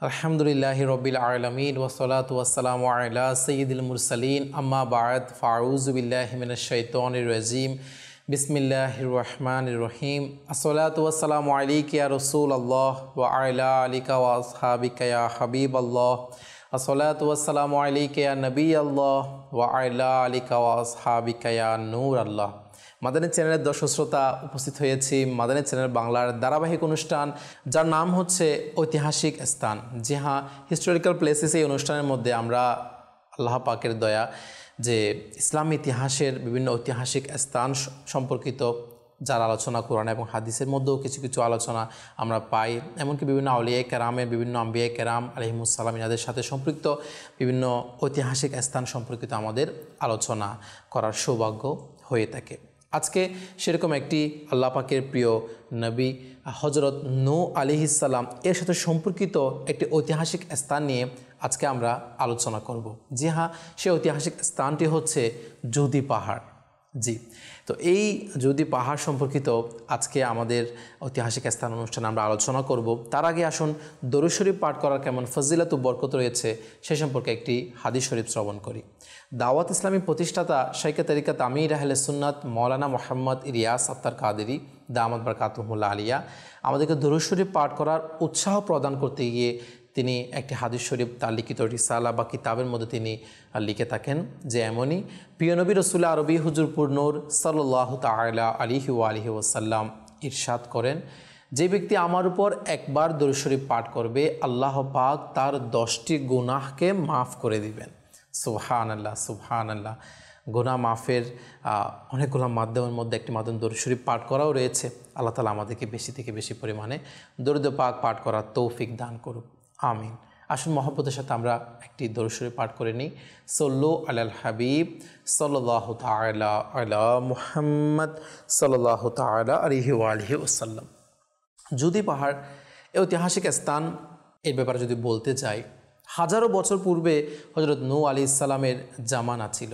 আলহামদুলিল্লাহি রব্বিল আলামিন ওয়াসসালাতু ওয়াসসালামু আলা সাইয়্যিদিল মুরসালিন আম্মা বা'দ ফাউযু বিল্লাহি মিনাশ শাইতানির রাজিম বিসমিল্লাহির রহমানির রহিম আসসালাতু ওয়াসসালামু আলাইকা ইয়া রাসূলুল্লাহ ওয়া আলা আলিকা ওয়া আসহাবিকা ইয়া হাবিবাল্লাহ আসসালাতু ওয়াসসালামু আলাইকা ইয়া নবিয়াল্লাহ ওয়া আলা আলিকা ওয়া আসহাবিকা ইয়া নূরাল্লাহ। মাদানী চ্যানেলের দর্শক শ্রোতা, উপস্থিত হয়েছি মাদানী চ্যানেল বাংলার ধারাবাহিক অনুষ্ঠান যার নাম হচ্ছে ঐতিহাসিক স্থান। জি হ্যাঁ, হিস্টোরিক্যাল প্লেসেস। এই অনুষ্ঠানের মধ্যে আমরা আল্লাহ পাকের দয়া যে ইসলামী ইতিহাসের বিভিন্ন ঐতিহাসিক স্থান সম্পর্কিত যার আলোচনা কোরআন এবং হাদিসের মধ্যেও কিছু কিছু আলোচনা আমরা পাই, এমনকি বিভিন্ন আউলিয়ায়ে কেরামের, বিভিন্ন আম্বিয়ায়ে কেরাম আলাইহিমুসসালাম ইনাদের সাথে সম্পৃক্ত বিভিন্ন ঐতিহাসিক স্থান সম্পর্কিত আমাদের আলোচনা করার সৌভাগ্য হয়ে থাকে। আজকে সেরকম একটি আল্লাহ পাকের প্রিয় নবী হজরত নূহ আলাইহিস সালাম এর সাথে সম্পর্কিত একটি ঐতিহাসিক স্থান নিয়ে আজকে আমরা আলোচনা করব। জি হ্যাঁ, সেই ঐতিহাসিক স্থানটি হচ্ছে জুদি পাহাড়। জি, তো এই জুদি পাহাড় সম্পর্কিত আজকে আমাদের ঐতিহাসিক স্থান অনুষ্ঠানে আমরা আলোচনা করব। তার আগে আসুন দরুদ শরীফ পাঠ করার কেমন ফজিলত ও বরকত রয়েছে সে সম্পর্কে একটি হাদিস শরীফ শ্রবণ করি। দাওয়াত ইসলামী প্রতিষ্ঠাতা শাইখে তরিকাত আমির আহলে সুন্নাত মাওলানা মোহাম্মদ ইলিয়াস আত্তার কাদেরী দামাত বারাকাতুহুল আলিয়া আমাদেরকে দরুদ শরীফ পাঠ করার উৎসাহ প্রদান করতে গিয়ে তিনি একটি হাদিস শরীফ তার লিখিত রিসালা বা কিতাবের মধ্যে তিনি লিখে থাকেন যে এমনই প্রিয় নবী রাসূল আরবি হুজুরপুর নূর সাল্লাল্লাহু তাআলা আলাইহি ওয়া আলিহি ওয়াসাল্লাম ইরশাদ করেন, যে ব্যক্তি আমার উপর একবার দরুদ শরীফ পাঠ করবে আল্লাহ পাক তার 10টি গুনাহকে মাফ করে দিবেন। সুবহানাল্লাহ, সুবহানাল্লাহ। গুনাহ মাফের অনেকগুলো মাধ্যমের মধ্যে একটি মাধ্যম দরুদ শরীফ পাঠ করাও রয়েছে। আল্লাহ তাআলা আমাদেরকে বেশি থেকে বেশি পরিমাণে দরুদ পাক পাঠ করার তৌফিক দান করুক, আমিন। আসুন মহব্বতের সাথে আমরা একটি দরুদ শরীফ পাঠ করে নিই। সল্লু আলাল হাবিব সাল্লাল্লাহু তাআলা আলা মুহাম্মদ সাল্লাল্লাহু তাআলা আলাইহি ওয়া আলিহি ওয়াসাল্লাম। জুদি পাহাড় এই ঐতিহাসিক স্থান, এর ব্যাপারে যদি বলতে চাই, হাজারো বছর পূর্বে হযরত নূহ আলাইহিস সালামের জামানা ছিল।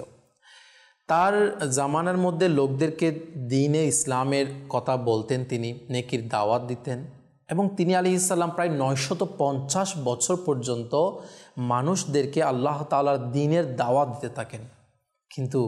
তার জামানার মধ্যে লোকদেরকে দ্বীনে ইসলামের কথা বলতেন, তিনি নেকির দাওয়াত দিতেন এবং তিনি আলাইহিস সালাম প্রায় 950 বছর পর্যন্ত মানুষদেরকে আল্লাহ তাআলার দ্বীনের দাওয়াত দিতে থাকেন। কিন্তু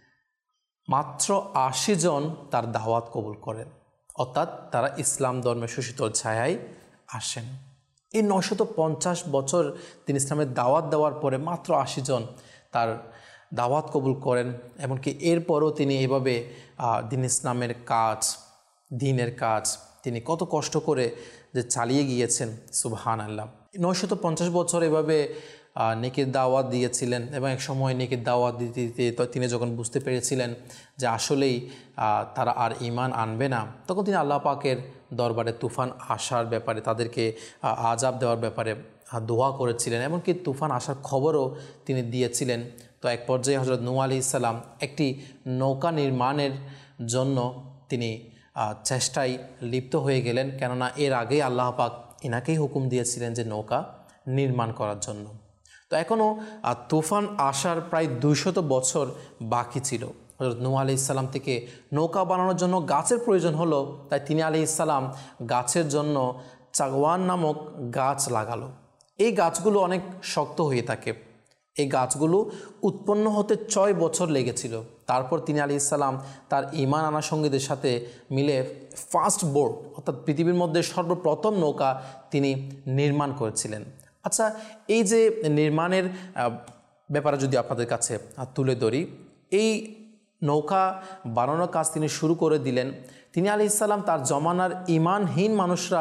মাত্র 80 জন তার দাওয়াত কবুল করেন, অর্থাৎ তারা ইসলাম ধর্মের সুশীতল ছায়ায় আসেন। এই 950 বছর তিনি ইসলামের দাওয়াত দেওয়ার পরে মাত্র 80 জন তার দাওয়াত কবুল করেন। এমনকি এরপরও তিনি এভাবে দ্বীন ইসলামের কাজ, দ্বীনের কাজ তিনি কত কষ্ট করে যে চালিয়ে গিয়েছেন, সুবহানাল্লাহ। 950 বছর এভাবে নেকির দাওয়াত দিয়েছিলেন এবং এক সময় নেকির দাওয়াত দিতে দিতে তিনি যখন বুঝতে পেরেছিলেন যে আসলেই তারা আর ঈমান আনবে না, তখন তিনি আল্লাহ পাকের দরবারে তুফান আসার ব্যাপারে, তাদেরকে আযাব দেওয়ার ব্যাপারে দোয়া করেছিলেন, এমনকি তুফান আসার খবরও তিনি দিয়েছিলেন। তো এক পর্যায়ে হযরত নূহ আলাইহিস সালাম একটি নৌকা নির্মাণের জন্য তিনি চেষ্টায় লিপ্ত হয়ে গেলেন, কেননা এর আগেই আল্লাহ পাক ইনাকেই হুকুম দিয়েছিলেন যে নৌকা নির্মাণ করার জন্য। তো এখনও তুফান আসার প্রায় 200 বছর বাকি ছিল। হযরত নূহ আলাইহিস সালাম থেকে নৌকা বানানোর জন্য গাছের প্রয়োজন হলো, তাই তিনি আলাইহিস সালাম গাছের জন্য চাগওয়ান নামক গাছ লাগালো। এই গাছগুলো অনেক শক্ত হয়ে থাকে। এই গাছগুলো উৎপন্ন হতে 6 বছর লেগেছিল। তারপর তিনি আলাইহিস সালাম তার ঈমান আনা সঙ্গীদের সাথে মিলে ফার্স্ট বোট, অর্থাৎ পৃথিবীর মধ্যে সর্বপ্রথম নৌকা তিনি নির্মাণ করেছিলেন। আচ্ছা, এই যে নির্মাণের ব্যাপারে যদি আপনাদের কাছে তুলে ধরি, এই নৌকা বানানোর কাজ তিনি শুরু করে দিলেন। তিনি আলাইহিস সালাম তার জমানার ঈমানহীন মানুষরা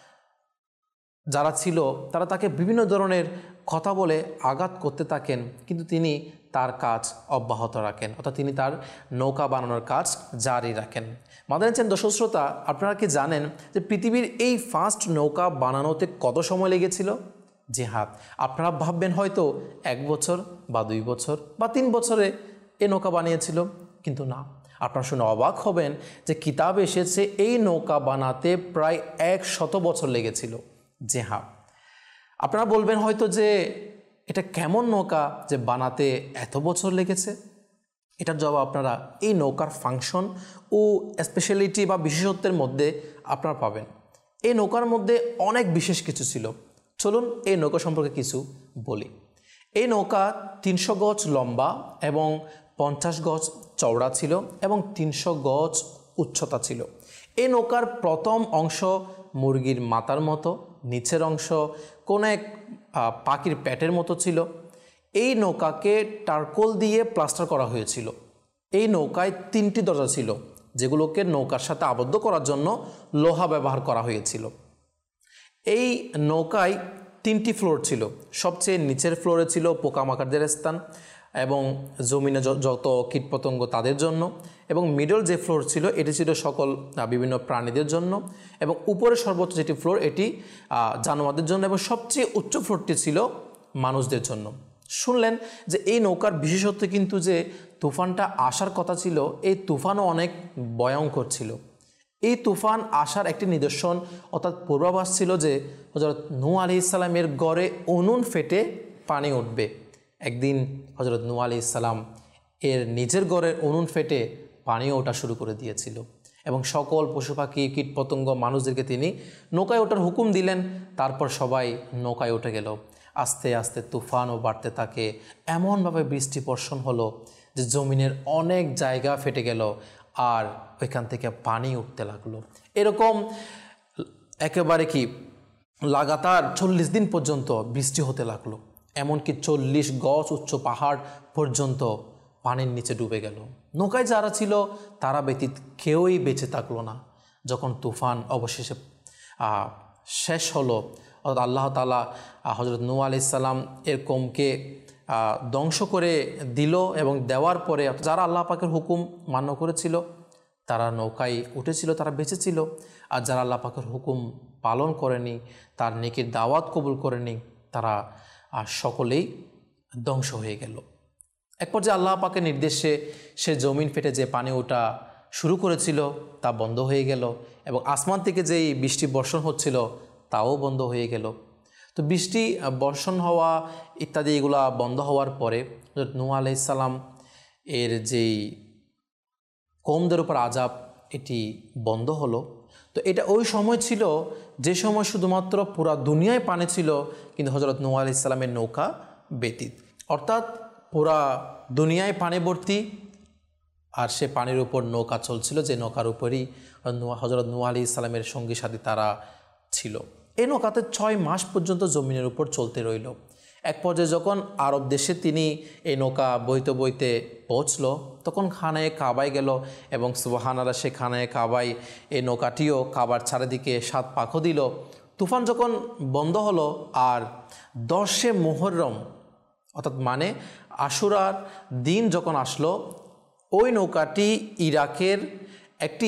যারা ছিল তারা তাকে বিভিন্ন ধরনের কথা বলে আঘাত করতে থাকেন, কিন্তু তিনি তার কাজ অব্যাহত রাখেন, অর্থাৎ তিনি তার নৌকা বানানোর কাজ জারি রাখেন। মাদানী চ্যানেল দর্শক শ্রোতা, আপনারা কি জানেন যে পৃথিবীর এই ফার্স্ট নৌকা বানানোতে কত সময় লেগেছিল? জি হ্যাঁ, আপনারা ভাববেন হয়তো 1 বছর বা 2 বছর বা 3 বছরে এই নৌকা বানিয়েছিল, কিন্তু না। আপনারা শুনে অবাক হবেন যে কিতাবে এসেছে এই নৌকা বানাতে প্রায় 100 বছর লেগেছিল। জি হ্যাঁ, আপনারা বলবেন হয়তো যে এটা কেমন নৌকা যে বানাতে এত বছর লেগেছে। এটার জবাব আপনারা এই নৌকার ফাংশন ও স্পেশালিটি বা বিশেষত্বের মধ্যে আপনারা পাবেন। এই নৌকার মধ্যে অনেক বিশেষ কিছু ছিল। চলুন এই নৌকা সম্পর্কে কিছু বলি। এই নৌকা 300 গজ লম্বা এবং 50 গজ চওড়া ছিল এবং 300 গজ উচ্চতা ছিল। এই নৌকার প্রথম অংশ মুরগির মাথার মতো, নিচের অংশ কোনো এক পাখির পেটের মতো ছিল। এই নৌকাকে টারকোল দিয়ে প্লাস্টার করা হয়েছিল। এই নৌকায় 3টি দরজা ছিল, যেগুলোকে নৌকার সাথে আবদ্ধ করার জন্য লোহা ব্যবহার করা হয়েছিল। এই নৌকায় 3টি ফ্লোর ছিল। সবচেয়ে নিচের ফ্লোরে ছিল পোকামাকড়দের স্থান এবং জমিনে যত কীটপতঙ্গ তাদের জন্য, এবং মিডল যে ফ্লোর ছিল এটি ছিল সকল বিভিন্ন প্রাণীদের জন্য, এবং উপরে সর্বোচ্চ যেটি ফ্লোর এটি জানোয়ারদের জন্য, এবং সবচেয়ে উচ্চ ফ্লোরটি ছিল মানুষদের জন্য। শুনলেন যে এই নৌকার বিশেষত্ব কিন্তু যে তুফানটা আসার কথা ছিল, এই তুফানও অনেক ভয়ঙ্কর ছিল। এই তুফান আসার একটি নিদর্শন অর্থাৎ পূর্বাভাস ছিল যে হযরত নূহ আলাইহিস সালামের ঘরে উনুন ফেটে পানি উঠবে। একদিন হযরত নূহ আলাইহিস সালাম এর নিজের ঘরে উনুন ফেটে পানিও ওঠা শুরু করে দিয়েছিল, এবং সকল পশু পাখি কীটপতঙ্গ মানুষদেরকে তিনি নৌকায় ওঠার হুকুম দিলেন। তারপর সবাই নৌকায় উঠে গেল। আস্তে আস্তে তুফানও বাড়তে থাকে, এমনভাবে বৃষ্টি বর্ষণ হলো যে জমিনের অনেক জায়গা ফেটে গেল আর ওইখান থেকে পানি উঠতে লাগলো। এরকম একেবারে কি লাগাতার 40 দিন পর্যন্ত বৃষ্টি হতে লাগলো, এমনকি 40 গজ উচ্চ পাহাড় পর্যন্ত পানির নিচে ডুবে গেল। নৌকায় যারা ছিল তারা ব্যতীত কেউই বেঁচে থাকলো না। যখন তুফান অবশেষে শেষ হলো, অর্থাৎ আল্লাহ তাআলা হযরত নূহ আলাইহিস সালাম এর কওমকে ধ্বংস করে দিল, এবং দেওয়ার পরে যারা আল্লাহ পাকের হুকুম মান্য করেছিল তারা নৌকায় উঠেছিল, তারা বেঁচে ছিল। আর যারা আল্লাহ পাকের হুকুম পালন করেনি, তার নেকির দাওয়াত কবুল করেনি, তারা সকলেই ধ্বংস হয়ে গেল। এক পর্যায়ে আল্লাহ পাকের নির্দেশে সে জমিন ফেটে যে পানি ওঠা শুরু করেছিল তা বন্ধ হয়ে গেল, এবং আসমান থেকে যেই বৃষ্টি বর্ষণ হচ্ছিল তাও বন্ধ হয়ে গেল। তো বৃষ্টি বর্ষণ হওয়া ইত্যাদি এগুলা বন্ধ হওয়ার পরে নূহ আলাইহিস সালাম এর যেই কওমদের উপর আযাব এটি বন্ধ হলো। তো এটা ওই সময় ছিল যে সময় শুধুমাত্র পুরা দুনিয়ায় পানি ছিল, কিন্তু হযরত নূহ আলাইহিস সালামের নৌকা ব্যতীত, অর্থাৎ পুরা দুনিয়ায় পানি ভর্তি, আর সে পানির উপর নৌকা চলছিল, যে নৌকার উপরই হযরত নূহ আলাইহিস সালামের সঙ্গী সাথী তারা ছিল। এই নৌকাতে 6 মাস পর্যন্ত জমিনের উপর চলতে রইল। এক পর্যায়ে যখন আরব দেশে তিনি এই নৌকা বইতে বইতে পৌঁছলো, তখন খানায়ে কাবায় গেল, এবং সুবহানাল্লাহ সে খানায়ে কাবায় এই নৌকাটিও কাবার চারিদিকে 7 পাখও দিল। তুফান যখন বন্ধ হলো আর 10 মুহররম অর্থাৎ মানে আশুরার দিন যখন আসলো, ওই নৌকাটি ইরাকের একটি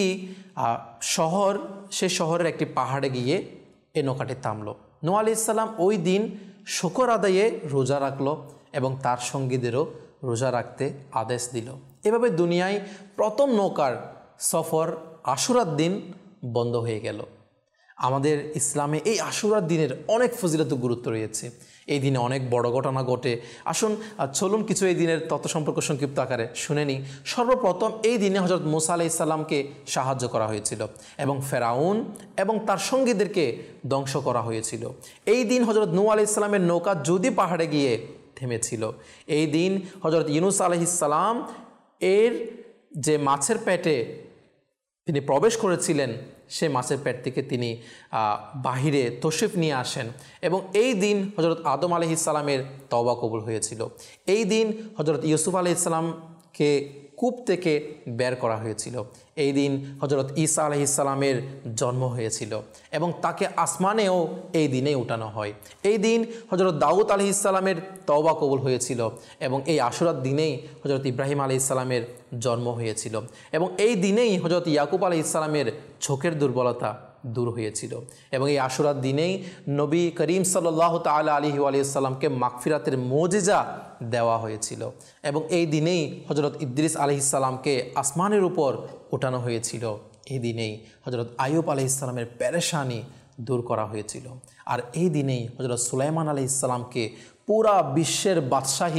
শহর, সে শহরের একটি পাহাড়ে গিয়ে এই নৌকাটি থামলো। নূহ আলাইহিস সালাম ওই দিন শুকর আদায়ে রোজা রাখলো এবং তার সঙ্গীদেরও রোজা রাখতে আদেশ দিল। এভাবে দুনিয়ায় প্রথম নৌকার সফর আশুরার দিন বন্ধ হয়ে গেল। আমাদের ইসলামে এই আশুরার দিনের অনেক ফজিলত গুরুত্ব রয়েছে। এই দিনে অনেক বড় ঘটনা ঘটে। আসুন চলুন কিছু এই দিনের তত্ত্ব সম্পর্ক সংক্ষিপ্ত আকারে শুনে নিই। সর্বপ্রথম এই দিনে হযরত মূসা আলাইহিস সালামকে সাহায্য করা হয়েছিল এবং ফেরাউন এবং তার সঙ্গীদেরকে ধ্বংস করা হয়েছিল। এই দিন হযরত নূহ আলাইহিস সালামের নৌকা যদি পাহাড়ে গিয়ে থেমেছিল। এই দিন হযরত ইউনূস আলাইহিস সালাম এর যে মাছের পেটে তিনি প্রবেশ করেছিলেন, সে মাছের পেট থেকে তিনি বাহিরে তশরিফ নিয়ে আসেন, এবং এই দিন হযরত আদম আলাইহিস সালামের তওবা কবুল হয়েছিল। এই দিন হযরত ইউসুফ আলাইহিস সালামকে কূপ থেকে বের করা হয়েছিল। এই দিন হযরত ঈসা আলাইহিস সালামের জন্ম হয়েছিল এবং তাকে আসমানেও এই দিনেই উঠানো হয়। এই দিন হযরত দাউদ আলাইহিস সালামের তওবা কবুল হয়েছিল এবং এই আশুরার দিনেই হযরত ইব্রাহিম আলাইহিস সালামের জন্ম হয়েছিল এবং এই দিনেই হযরত ইয়াকুব আলাইহিস সালামের চোখের দুর্বলতা দূর হয়েছিল এবং এই আশুরার দিনেই নবী করিম সাল্লাল্লাহু তাআলা আলাইহি ওয়া সাল্লামকে মাগফিরাতের মুজিজা দেওয়া হয়েছিল এবং এই দিনেই হযরত ইদ্রিস আলাইহিস সালামকে আসমানের উপর ওঠানো হয়েছিল। এই দিনেই হযরত আইয়ুব আলাইহিস সালামের পেরেশানি দূর করা হয়েছিল। আর এই দিনেই হযরত সুলাইমান আলাইহিস সালামকে পুরা বিশ্বের বাদশাহীর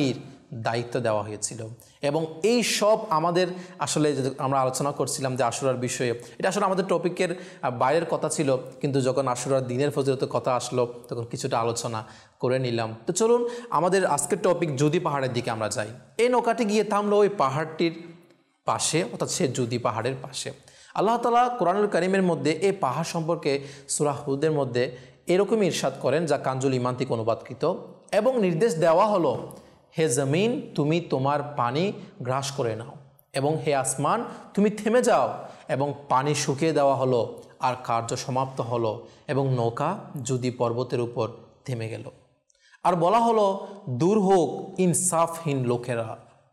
দায়িত্ব দেওয়া হয়েছিল। এবং এই সব আমাদের আসলে আমরা আলোচনা করছিলাম যে আশুরার বিষয়ে, এটা আসলে আমাদের টপিকের বাইরের কথা ছিল, কিন্তু যখন আশুরার দিনের ফজিলতের কথা আসলো তখন কিছুটা আলোচনা করে নিলাম। তো চলুন আমাদের আজকের টপিক জুদি পাহাড়ের দিকে আমরা যাই। এই নৌকাটি গিয়ে থামলো ওই পাহাড়টির পাশে, অর্থাৎ সে জুদি পাহাড়ের পাশে। আল্লাহ তাআলা কোরআনুল কারীমের মধ্যে এই পাহাড় সম্পর্কে সূরা হুদের মধ্যে এরকমই ইরশাদ করেন, যা কানজুল ঈমান থেকে অনুবাদকৃত, এবং নির্দেশ দেওয়া হলো, হে জমিন তুমি তোমার পানি গ্রাস করে নাও, এবং হে আসমান তুমি থেমে যাও, এবং পানি শুকিয়ে দেওয়া হলো আর কার্য সমাপ্ত হলো, এবং নৌকা জুদি পর্বতের উপর থেমে গেল। আর বলা হলো, দূর হোক ইনসাফহীন লোকেরা।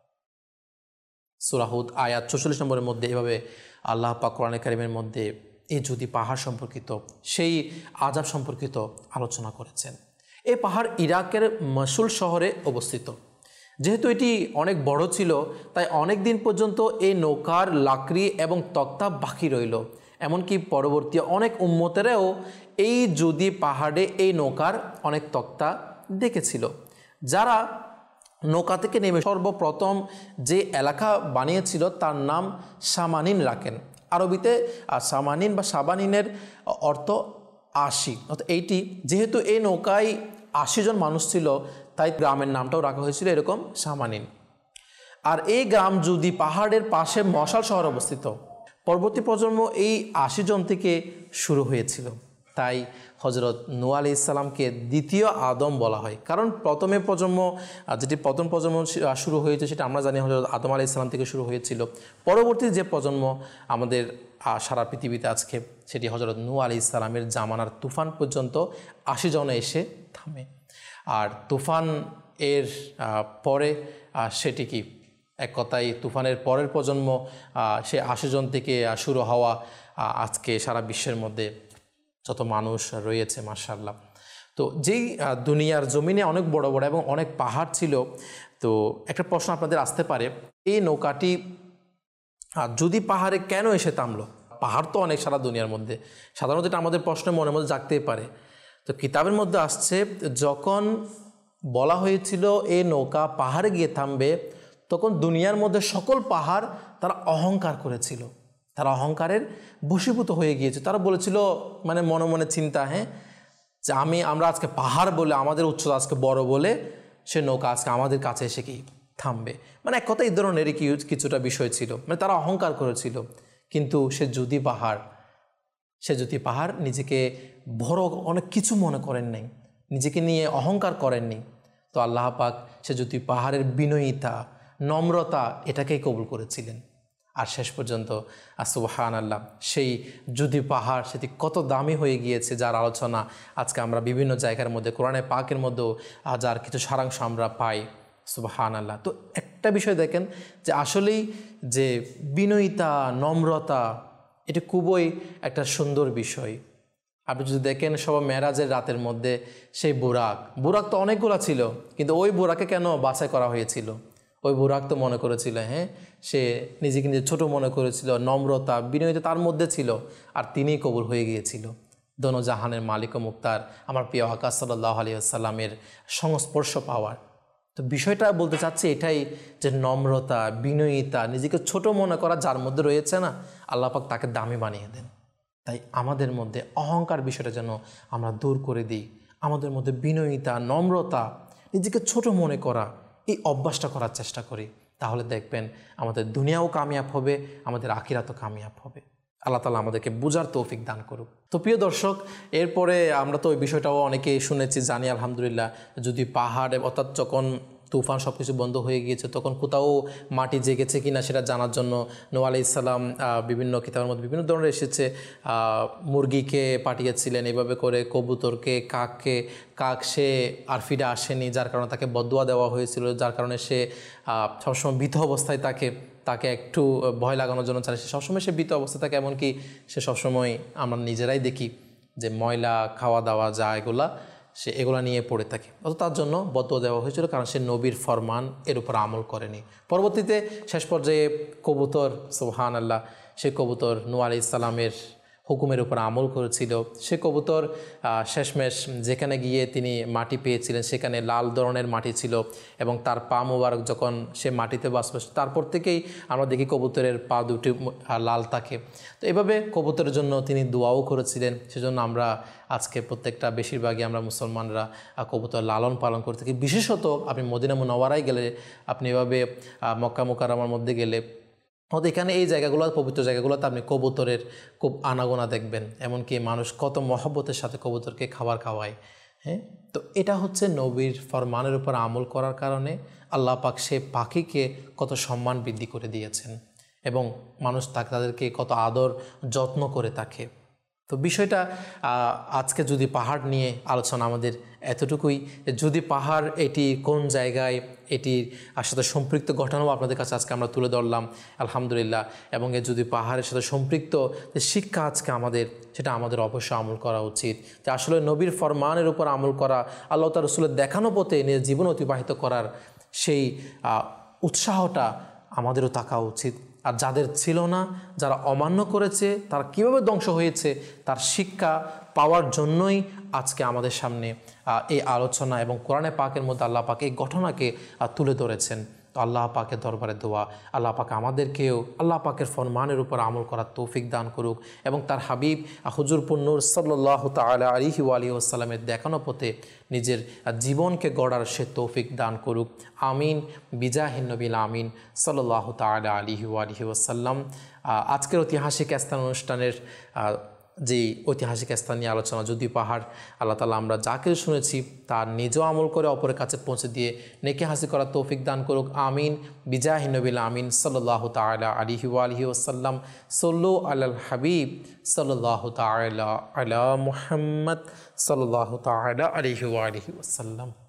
সূরা হুদ আয়াত 44 নম্বরের মধ্যে এভাবে আল্লাহ পাক কোরআনে কারীমের মধ্যে এই জুদি পাহাড় সম্পর্কিত সেই আযাব সম্পর্কিত আলোচনা করেছেন। এই পাহাড় ইরাকের মসুল শহরে অবস্থিত। যেহেতু এটি অনেক বড় ছিল, তাই অনেক দিন পর্যন্ত এই নৌকার লাকড়ি এবং তক্তা বাকি রইল। এমনকি পরবর্তী অনেক উম্মতেরাও এই জুদি পাহাড়ে এই নৌকার অনেক তক্তা দেখেছিল। যারা নৌকা থেকে নেমে সর্বপ্রথম যে এলাকা বানিয়েছিল তার নাম সামানিন রাখেন। আরবিতে সামানিন বা সাবানিনের অর্থ ৮০, অর্থাৎ এইটি। যেহেতু এই নৌকায় ৮০ জন মানুষ ছিল, তাই গ্রামের নামটাও রাখা হয়েছিল এরকম সামানিন। আর এই গ্রাম জুদি পাহাড়ের পাশে মশাল শহর অবস্থিত। পরবর্তী প্রজন্ম এই ৮০ জন থেকে শুরু হয়েছিল, তাই হজরত নূহ আলাইহিস সালামকে দ্বিতীয় আদম বলা হয়। কারণ প্রথম প্রজন্ম শুরু হয়েছে সেটা আমরা জানি হজরত আদম আলাইহিস সালাম থেকে শুরু হয়েছিল। পরবর্তী যে প্রজন্ম আমাদের সারা পৃথিবীতে আজকে, সেটি হজরত নূহ আলাইহিস সালামের জামানার তুফান পর্যন্ত ৮০ জনে এসে থামে। আর তুফান এর পরে সেটি কি এক কথায় তুফানের পরের প্রজন্ম, সে ৮০ জন থেকে শুরু হওয়া আজকে সারা বিশ্বের মধ্যে যত মানুষ রয়েছে মাশাআল্লাহ। তো যেই দুনিয়ার জমিনে অনেক বড় বড় এবং অনেক পাহাড় ছিল, তো একটা প্রশ্ন আপনাদের আসতে পারে, এই নৌকাটি জুদি পাহাড়ে কেন এসে থামলো? পাহাড় তো অনেক সারা দুনিয়ার মধ্যে, সাধারণত এটা আমাদের প্রশ্ন মনের মধ্যে জাগতেই পারে। তো কিতাবের মধ্যে আসছে, যখন বলা হয়েছিল এই নৌকা পাহাড়ে গিয়ে থামবে, তখন দুনিয়ার মধ্যে সকল পাহাড় তারা অহংকার করেছিল, তারা অহংকারের বশীভূত হয়ে গিয়েছে। তারা বলেছিল, মানে মনে মনে চিন্তা, যে আমরা আজকে পাহাড় বলে, আমাদের উচ্চতা আজকে বড় বলে সে নৌকা আজকে আমাদের কাছে এসে কি থামবে। মানে এক কথা এই ধরনেরই কিছুটা বিষয় ছিল, মানে তারা অহংকার করেছিল। কিন্তু সে জুদি পাহাড় নিজেকে বড় অনেক কিছু মনে করেন নাই, নিজেকে নিয়ে অহংকার করেননি। তো আল্লাহ পাক সে জুদি পাহাড়ের বিনয়িতা, নম্রতা এটাকেই কবুল করেছিলেন। আর শেষ পর্যন্ত সুবহানাল্লাহ, সেই জুদি পাহাড় সেটি কত দামি হয়ে গিয়েছে, যার আলোচনা আজকে আমরা বিভিন্ন জায়গার মধ্যে কোরআনে পাকের মধ্যেও যার কিছু সারাংশ আমরা পাই। সুবহানাল্লাহ। তো একটা বিষয় দেখেন যে আসলেই যে বিনয়িতা, নম্রতা, এটি খুবই একটা সুন্দর বিষয়। আপনি যদি দেখেন সব মেরাজের রাতের মধ্যে সেই বুরাক তো অনেকগুলো ছিল, কিন্তু ওই বুরাকে কেন বাছাই করা হয়েছিল? ওই বুরাক তো মনে করেছিল, সে নিজেকে নিজে ছোট মনে করেছিল, নম্রতা বিনয়িতা তার মধ্যে ছিল, আর তিনিই কবুল হয়ে গিয়েছিল। দোনো জাহানের মালিক ও মুক্তার আমার প্রিয় আকাশ সাল্লাল্লাহু আলাইহি ওয়াসাল্লামের সংস্পর্শ পাওয়ার। তো বিষয়টা বলতে চাচ্ছি এটাই, যে নম্রতা, বিনয়িতা, নিজেকে ছোট মনে করা যার মধ্যে রয়েছে না, আল্লাহ পাক তাকে দামি বানিয়ে দেন। তাই আমাদের মধ্যে অহংকার বিষয়টা যেন আমরা দূর করে দিই, আমাদের মধ্যে বিনয়িতা, নম্রতা, নিজেকে ছোট মনে করা, এই অভ্যাসটা করার চেষ্টা করি। তাহলে দেখবেন আমাদের দুনিয়াও কামিয়াব হবে, আমাদের আখিরাতও কামিয়াব হবে। আল্লাহ তাআলা আমাদেরকে বুঝার তৌফিক দান করুক। তো প্রিয় দর্শক, এরপরে আমরা তো ওই বিষয়টাও অনেকেই শুনেছি, জানি আলহামদুলিল্লাহ। যদি পাহাড়ে, অর্থাৎ যখন তুফান সব কিছু বন্ধ হয়ে গিয়েছে, তখন কোথাও মাটি জেগেছে কিনা সেটা জানার জন্য নূহ আলাইহিস সালাম বিভিন্ন কিতাবের মধ্যে বিভিন্ন ধরনের এসেছে, মুরগিকে পাঠিয়েছিলেন, এভাবে করে কবুতরকে, কাক সে আর ফিরে আসেনি, যার কারণে তাকে বদদুয়া দেওয়া হয়েছিল, যার কারণে সে সবসময় ভীত অবস্থায় তাকে একটু ভয় লাগানোর জন্য চায়, সে সবসময় সে ভীত অবস্থায় থাকে। এমনকি সে সবসময় আমরা নিজেরাই দেখি যে ময়লা খাওয়া দাওয়া যা এগুলা নিয়ে পড়ে থাকে, অত তার জন্য বদদুয়া দেওয়া হয়েছিল, কারণ সে নবীর ফরমান এর উপর আমল করেনি। পরবর্তীতে শেষ পর্যায়ে কবুতর, সুবহানাল্লাহ, সেই কবুতর নূহ আলাইহিস সালামের হুকুমের উপর আমল করেছিল। সে কবুতর শেষমেশ যেখানে গিয়ে তিনি মাটি পেয়েছিলেন সেখানে লাল ধরনের মাটি ছিল এবং তার পা মোবারক যখন সে মাটিতে বাসবে তারপর থেকেই আমরা দেখি কবুতরের পা দুটি লাল থাকে। তো এভাবে কবুতরের জন্য তিনি দোয়াও করেছিলেন। সেজন্য আমরা আজকে প্রত্যেকটা বেশিরভাগই আমরা মুসলমানরা কবুতর লালন পালন করে থাকি। বিশেষত আপনি মদিনা মুনাওয়ারায় গেলে, আপনি এভাবে মক্কা মুকাররমার মধ্যে গেলে এখানে এই জায়গাগুলো, পবিত্র জায়গাগুলোতে আপনি কবুতরের খুব আনাগোনা দেখবেন। এমনকি মানুষ কত মহব্বতের সাথে কবুতরকে খাবার খাওয়ায়। হ্যাঁ, তো এটা হচ্ছে নবীর ফরমানের উপর আমল করার কারণে আল্লাহ পাক সে পাখিকে কত সম্মান বৃদ্ধি করে দিয়েছেন এবং মানুষ তাদেরকে কত আদর যত্ন করে থাকে। তো বিষয়টা আজকে যদি পাহাড় নিয়ে আলোচনা আমাদের এতটুকুই। যদি পাহাড় এটি কোন জায়গায় এটির সাথে সম্পৃক্ত ঘটনাও আপনাদের কাছে আজকে আমরা তুলে ধরলাম আলহামদুলিল্লাহ। এবং যদি পাহাড়ের সাথে সম্পৃক্ত যে শিক্ষা আজকে সেটা আমাদের অবশ্যই আমল করা উচিত। যে আসলে নবীর ফরমানের উপর আমল করা, আল্লাহ তাআলা রাসূলের দেখানো পথে নিজের জীবন অতিবাহিত করার সেই উৎসাহটা আমাদেরও থাকা উচিত। আর যাদের ছিল না, যারা অমান্য করেছে, তারা কীভাবে ধ্বংস হয়েছে তার শিক্ষা পাওয়ার জন্যই আজকে আমাদের সামনে এই আলোচনা এবং কোরআনে পাকের মধ্যে আল্লাহ পাক এই ঘটনাকে তুলে ধরেছেন। তো আল্লাহ পাকের দরবারে দোয়া, আল্লাহ পাক আমাদেরকেও আল্লাহ পাকের ফরমানের উপর আমল করার তৌফিক দান করুক এবং তার হাবিব হুজুর নূর সাল্লাল্লাহু তাআলা আলাইহি ওয়া আলিহি ওয়াসাল্লামের দেখানো পথে নিজের জীবনকে গড়ার সে তৌফিক দান করুক। আমিন বিজাহিন নবিল আমিন সাল্লাল্লাহু তাআলা আলাইহি ওয়া আলিহি ওয়াসাল্লাম। আজকের ঐতিহাসিক স্থান অনুষ্ঠানের যেই ঐতিহাসিক স্থান নিয়ে আলোচনা, যদি পাহাড়, আল্লাহ তাআলা আমরা যা কিছু শুনেছি তার নিজেও আমল করে অপরের কাছে পৌঁছে দিয়ে নেকি হাসিল করার তৌফিক দান করুক। আমিন বিজাহি নবিল আমিন সাল্লাল্লাহু তাআলা আলাইহি ওয়া আলিহি ওয়াসাল্লাম। সাল্লু আলাল হাবিব সাল্লাল্লাহু তাআলা আলা মুহাম্মদ সাল্লাল্লাহু তাআলা আলাইহি ওয়া আলিহি ওয়াসাল্লাম।